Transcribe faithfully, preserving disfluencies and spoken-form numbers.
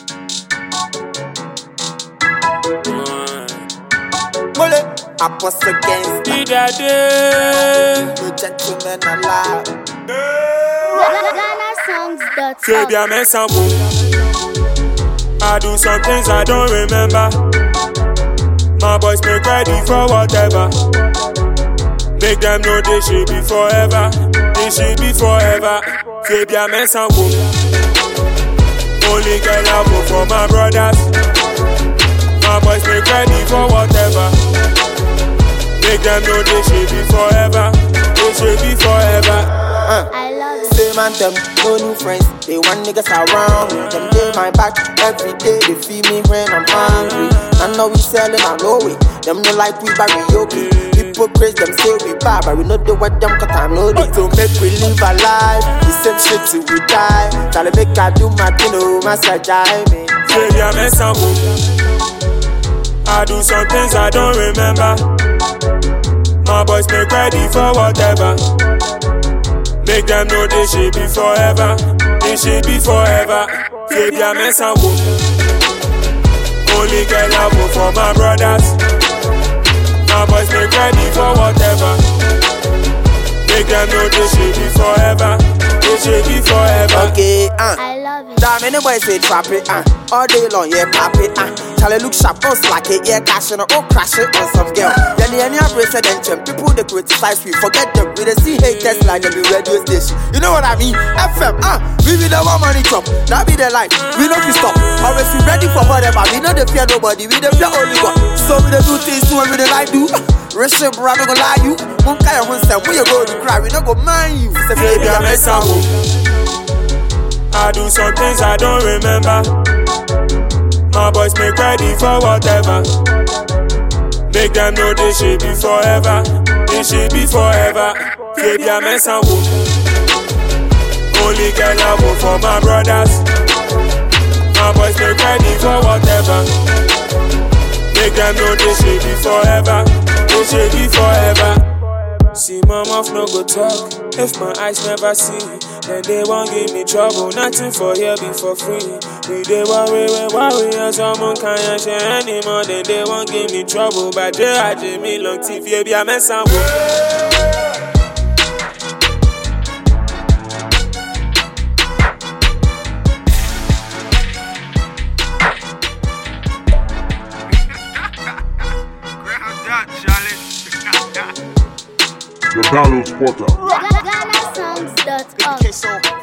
Mole, I was against the day. the gentleman alive. Ghana songs dot com. Baby, I mess up. I do some things I don't remember. My boys make ready for whatever. Make them know they should be forever. They should be forever. Baby, I mess up. Only girl I go for my brothers. My boys make ready for whatever. Make them know they should be forever. They should be forever. Uh. I love it. Same anthem, no new friends. They want niggas around. Them day my back every day. They feed me when I'm hungry. I know we selling our low way. Them no like we karaoke. Hypocrites, them say we bad, but we know the what them cut time loaded. So make we live our life. The same shit till we die. Try to make I do my thing, oh my side, me. Baby, I mess up. I do some things I don't remember. My boys make ready for whatever. Make them know they should be forever. They should be forever. Baby, I mess up. Only girl I go for my brothers. My boys make ready for whatever. Make them know they should be forever. They should be forever. Okay, uh. I love it. Damn, anybody say trap it, uh. All day long, yeah, pop it, uh. Charlie look sharp, don't slack it, yeah, cash it, oh, crash it on some girl. Then the any president, people they criticize, we forget them. We they see haters like them in radio station. You know what I mean? F M, uh. We be the one money chop, that be the line. We know we stop. Always we ready for whatever. We know they fear nobody, we they fear only God. So we they do things to we they like do. Rich shit, bro, I don't go lie you. One guy on one when you go to cry, we don't go mind you. Say, baby, I mess up. I do some things I don't remember. My boys make ready for whatever. Make them know they should be forever. They should be forever. Baby, I mess up. Only girl I go for my brothers. My boys make ready for whatever. Make them know they should be forever. They should be forever. See my mouth no go talk. If my eyes never see, then they won't give me trouble. Nothing for here be for free. We they worry, we worry, and someone can't share anymore. Then they won't give me trouble. But they had me long teeth, baby, I mess up. The Download Spotter. Ghana songs dot com. Okay, so